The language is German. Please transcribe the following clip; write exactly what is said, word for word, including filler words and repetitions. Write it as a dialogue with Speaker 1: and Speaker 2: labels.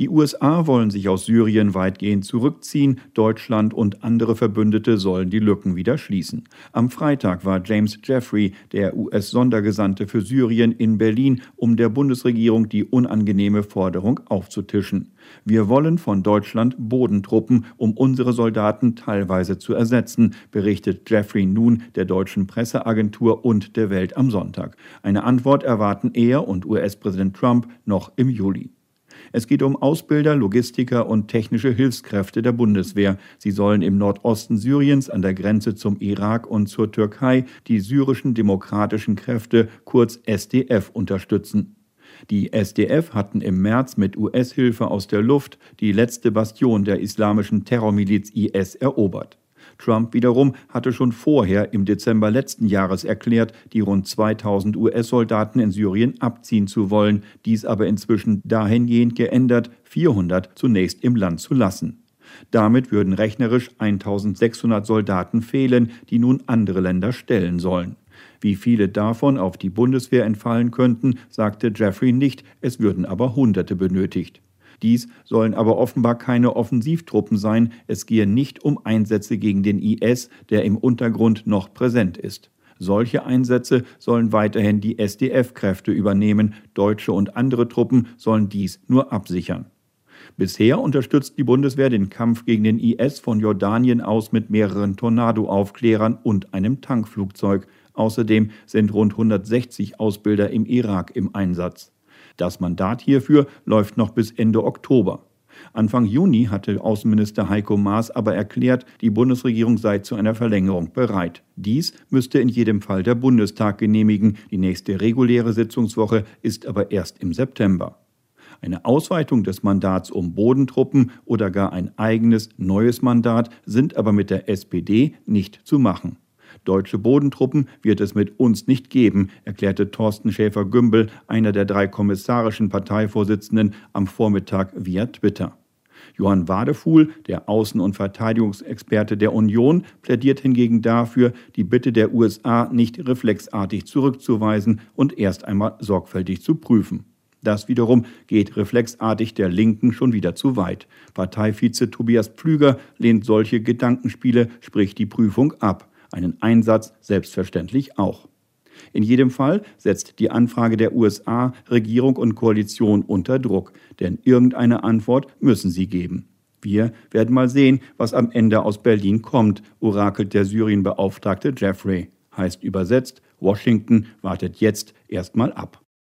Speaker 1: Die U S A wollen sich aus Syrien weitgehend zurückziehen. Deutschland und andere Verbündete sollen die Lücken wieder schließen. Am Freitag war James Jeffrey, der U S-Sondergesandte für Syrien, in Berlin, um der Bundesregierung die unangenehme Forderung aufzutischen. Wir wollen von Deutschland Bodentruppen, um unsere Soldaten teilweise zu ersetzen, berichtet Jeffrey nun der deutschen Presseagentur und der Welt am Sonntag. Eine Antwort erwarten er und U S-Präsident Trump noch im Juli. Es geht um Ausbilder, Logistiker und technische Hilfskräfte der Bundeswehr. Sie sollen im Nordosten Syriens an der Grenze zum Irak und zur Türkei die syrischen demokratischen Kräfte, kurz S D F, unterstützen. Die S D F hatten im März mit U S-Hilfe aus der Luft die letzte Bastion der islamischen Terrormiliz I S erobert. Trump wiederum hatte schon vorher im Dezember letzten Jahres erklärt, die rund zweitausend U S-Soldaten in Syrien abziehen zu wollen, dies aber inzwischen dahingehend geändert, vierhundert zunächst im Land zu lassen. Damit würden rechnerisch eintausendsechshundert Soldaten fehlen, die nun andere Länder stellen sollen. Wie viele davon auf die Bundeswehr entfallen könnten, sagte Jeffrey nicht, es würden aber Hunderte benötigt. Dies sollen aber offenbar keine Offensivtruppen sein, es gehe nicht um Einsätze gegen den I S, der im Untergrund noch präsent ist. Solche Einsätze sollen weiterhin die S D F-Kräfte übernehmen, deutsche und andere Truppen sollen dies nur absichern. Bisher unterstützt die Bundeswehr den Kampf gegen den I S von Jordanien aus mit mehreren Tornado-Aufklärern und einem Tankflugzeug. Außerdem sind rund hundertsechzig Ausbilder im Irak im Einsatz. Das Mandat hierfür läuft noch bis Ende Oktober. Anfang Juni hatte Außenminister Heiko Maas aber erklärt, die Bundesregierung sei zu einer Verlängerung bereit. Dies müsste in jedem Fall der Bundestag genehmigen. Die nächste reguläre Sitzungswoche ist aber erst im September. Eine Ausweitung des Mandats um Bodentruppen oder gar ein eigenes, neues Mandat sind aber mit der S P D nicht zu machen. Deutsche Bodentruppen wird es mit uns nicht geben, erklärte Thorsten Schäfer-Gümbel, einer der drei kommissarischen Parteivorsitzenden, am Vormittag via Twitter. Johann Wadefuhl, der Außen- und Verteidigungsexperte der Union, plädiert hingegen dafür, die Bitte der U S A nicht reflexartig zurückzuweisen und erst einmal sorgfältig zu prüfen. Das wiederum geht reflexartig der Linken schon wieder zu weit. Parteivize Tobias Pflüger lehnt solche Gedankenspiele, sprich die Prüfung, ab. Einen Einsatz selbstverständlich auch. In jedem Fall setzt die Anfrage der U S A Regierung und Koalition unter Druck, denn irgendeine Antwort müssen sie geben. Wir werden mal sehen, was am Ende aus Berlin kommt, orakelt der Syrien-Beauftragte Jeffrey. Heißt übersetzt, Washington wartet jetzt erstmal ab.